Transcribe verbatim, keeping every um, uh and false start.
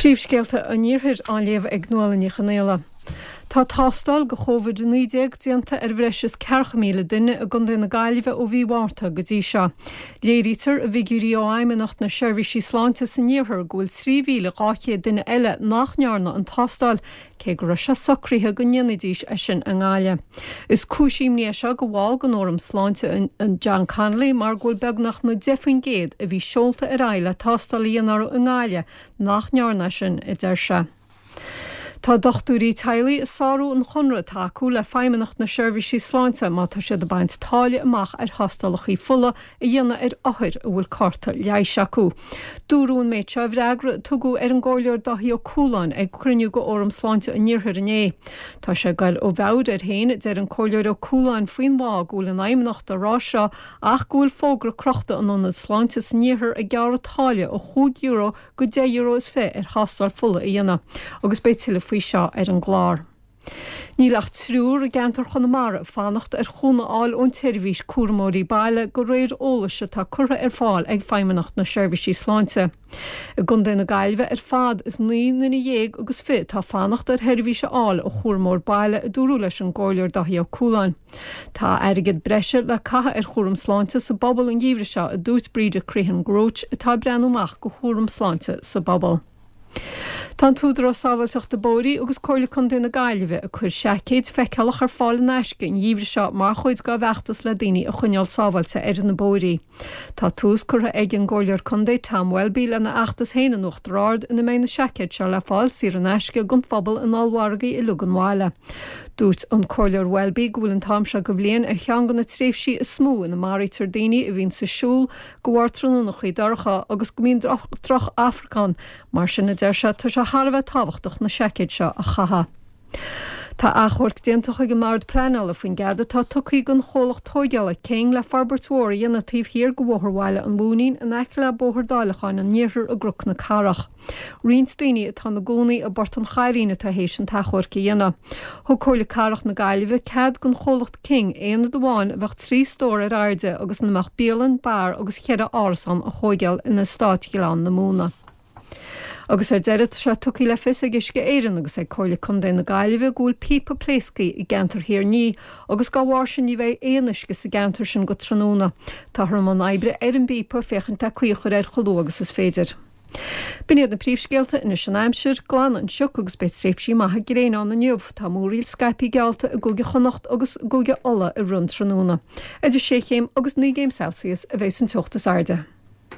Príomhscéalta a níorthir an léamh ag nualainn chanéala. Tá tástal go chomhar do nídéag dianta ar bhreis cearcha míle duine a gunda na gaiileh ó bhí bhharrta go dtí seo. Léirítar a bhígurí ó aimimenacht na seirbhísí sláinte san níorthar go bhfuil trí mhíle gáché duine eile nach nearna an tástal cé gur se socríthe go nionadís é sin an gáile. Is cúisím níos se go bháil go nóram sláinte an John Connolly mar ghfuil beagnach na defainn géad a bhí seolta ar aile tástal íonar an gáile nach nearna sin i d deir se. Tá dochtúí tealaí is sáú an chunra taú le feimimenacht na seirbhísí sláinte má tá siad a baint táile amach ar hastalachaí fulla i dhéanana ar áthir a bhfuil carta leiseachú. Dúrún méid se bhreagra tugu ar an gáileor dathí ó cúláin ag cruniú go orm sláinte a níorthir inné. Tá sé gail ó bhhaid ar héin deir an cóileor ó cúláin faoin mhá gúil an aimimenacht a rá seo ach gúil fógra crochta an anad sláinte san níorthir a gearra táile ó chuig euro go dé euro is fé ar hastal fulla i dhéanana. Agus béitiile faoi seo ar an gláir. Nílach trúr a gentar chunamara fannacht ar chúna áil ón teirhís cuaramóí baile go réir ólaise tá curtha ar fáil ag feimimenacht na seirbhísí sláinte. I gunda na gailbhe ar fad is ní na dhéag agus fit tá fannacht ar heirbhíse áil ó chuaramór baile a dúrú leis an gáileor dathí ó cúláin. Tá airgid breise le catha ar chuaram sláinte sa bobbal an gíomhre seo a dúirt bríide críhan gróit atá breanúach go chuaram sláinte sa bobbal. Tá túdar ó sábhailteach de bóirí agus cóirla chun duna gaiileh a chuir seacéad feicealach ar fáil neisce in dhíomhre seo mar chuid go bheachtas le daoine a chuineáil sábhailte ar na bóirí. Tá tús curtha ag an gáileor chundé Tom Welby le na achtas héine nucht rád ina mé na seacéad seo le fáil sír an neisce gon fphobal an áilhhargaí i lugan mháile. Dúirt an cóileor Welby gúil an táimse go bblion a cheangan na tréimhsí is smú ina marítar daoine a bhíonn sa siúl go bhhar trúnach í darcha agus go mbíonn troch Africán mar sin na deir se tá se Harbheith táhachtach na seicéid seo a chaha. Tá achhort déantacha go mard pleála faoin gada tá tucaí gon cholacht tóideala céin le farbertóir dhéana tíomh hir go bhthirhhaile an búnaín an eice le bóthir dáileáin an níorthir a gruc na carach. Rins daoine atá na gcónaí a bort an chairína tá hééis an tachuirca dhéana. Thg cóirla carach na gaiileh cead gon cholacht king éana doháin bheith trí stór ar airde agus naach bélan, bar agus chead árasan a chóigeal ina stáitgilán na múna. Agus ar deiread se tucaí le fis a gisce éireann agus ag cóirla chundé na gaiileh gúil pípa pléiscaí i gentar hir ní agus go bhhar sin ní bheith éanaisce sa gentar sin go tróna. Tá thum an éibre ar an bípa féchan tá cuiochar ar chológus is féidir. Bíad na príomhscéalta ina sin aimseir glan an siúc agus beit tréimhsí maithe gréán na nniuh tá móríil Skype gealta a goge chonacht agus goge ola i run tróna. Idir sé chéim agus ní géim Celsius a bheits an tuchttas airde.